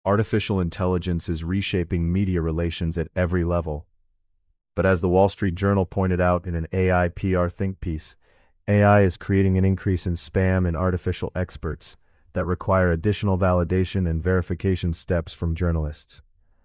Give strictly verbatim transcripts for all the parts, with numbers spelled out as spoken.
Artificial intelligence is reshaping media relations at every level. But as the Wall Street Journal pointed out in an A I P R think piece, A I is creating an increase in spam and artificial experts that require additional validation and verification steps from journalists.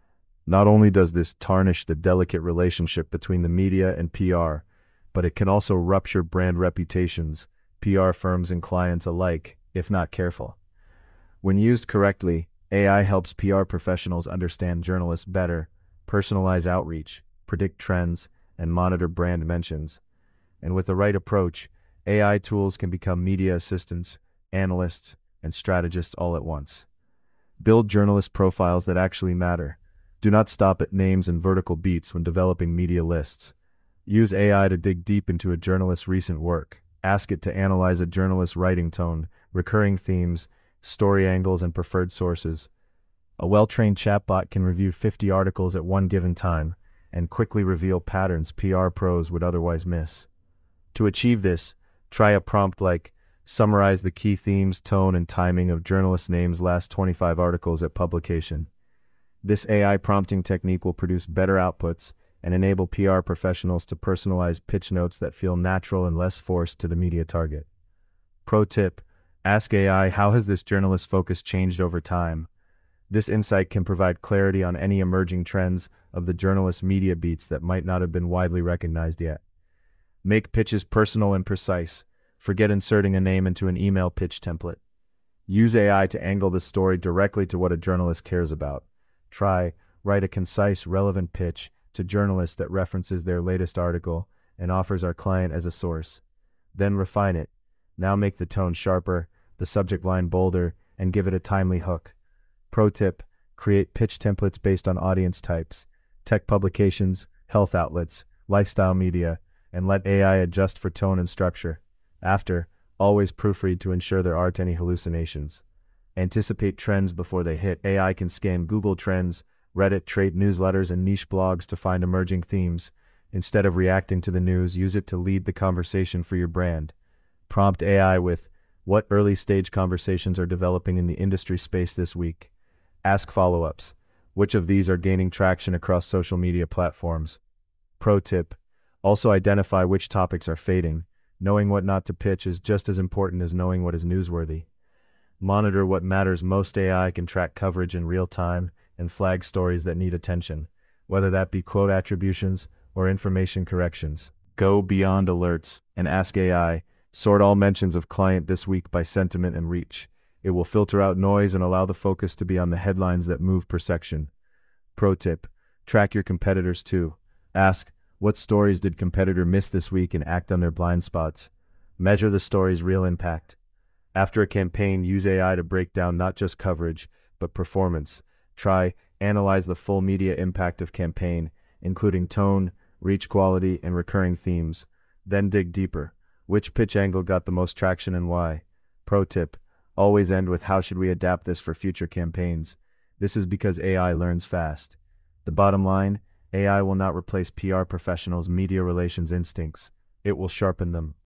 Not only does this tarnish the delicate relationship between the media and P R, but it can also rupture brand reputations, P R firms and clients alike, if not careful. When used correctly, A I helps P R professionals understand journalists better, personalize outreach, predict trends, and monitor brand mentions. And with the right approach, A I tools can become media assistants, analysts, and strategists all at once. Build journalist profiles that actually matter. Do not stop at names and vertical beats when developing media lists. Use A I to dig deep into a journalist's recent work. Ask it to analyze a journalist's writing tone, recurring themes, story angles, and preferred sources. A well-trained chatbot can review fifty articles at one given time and quickly reveal patterns P R pros would otherwise miss. To achieve this, try a prompt like, summarize the key themes, tone, and timing of journalist names' last twenty-five articles at publication. This A I prompting technique will produce better outputs and enable P R professionals to personalize pitch notes that feel natural and less forced to the media target. Pro tip: ask A I, how has this journalist's focus changed over time? This insight can provide clarity on any emerging trends of the journalist's media beats that might not have been widely recognized yet. Make pitches personal and precise. Forget inserting a name into an email pitch template. Use A I to angle the story directly to what a journalist cares about. Try, write a concise, relevant pitch to journalists that references their latest article and offers our client as a source. Then refine it. Now make the tone sharper, the subject line bolder, and give it a timely hook. Pro tip: create pitch templates based on audience types, tech publications, health outlets, lifestyle media, and let A I adjust for tone and structure. After, always proofread to ensure there aren't any hallucinations. Anticipate trends before they hit. A I can scan Google Trends, Reddit, trade newsletters, and niche blogs to find emerging themes. Instead of reacting to the news, use it to lead the conversation for your brand. Prompt A I with, what early-stage conversations are developing in the industry space this week? Ask follow-ups. Which of these are gaining traction across social media platforms? Pro tip: also identify which topics are fading. Knowing what not to pitch is just as important as knowing what is newsworthy. Monitor what matters most. A I can track coverage in real time and flag stories that need attention, whether that be quote attributions or information corrections. Go beyond alerts and ask A I, sort all mentions of client this week by sentiment and reach. It will filter out noise and allow the focus to be on the headlines that move per section. Pro tip: track your competitors too. Ask, what stories did competitor miss this week, and act on their blind spots. Measure the story's real impact. After a campaign, use A I to break down not just coverage, but performance. Try, analyze the full media impact of campaign, including tone, reach quality, and recurring themes. Then dig deeper. Which pitch angle got the most traction and why? Pro tip: always end with, how should we adapt this for future campaigns? This is because A I learns fast. The bottom line: A I will not replace P R professionals' media relations instincts. It will sharpen them.